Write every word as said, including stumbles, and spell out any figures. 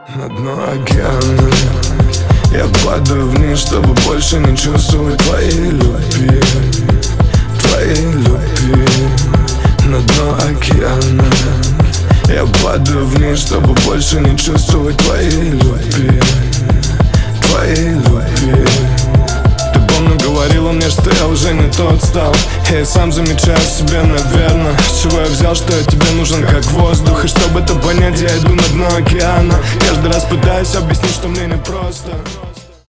На дно океана я падаю вниз, чтобы больше не чувствовать твоей любви, твоей любви. На дно океана я падаю вниз, чтобы больше не чувствовать твоей любви, твоей любви. Ты помню, говорила мне, что я уже не тот стал. Я сам замечаю в себе, наверное, с чего я взял, что я тебе нужен как воздух. И чтобы это понять, я иду на дно океана. Каждый раз пытаюсь объяснить, что мне непросто.